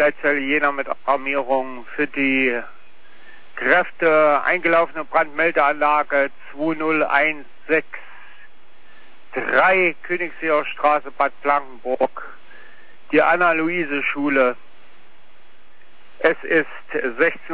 Leitzelle Jena mit Alarmierung für die Kräfte eingelaufene Brandmeldeanlage 2016-3 Königsseer Straße Bad Blankenburg, die Anna-Luise-Schule. Es ist 16:30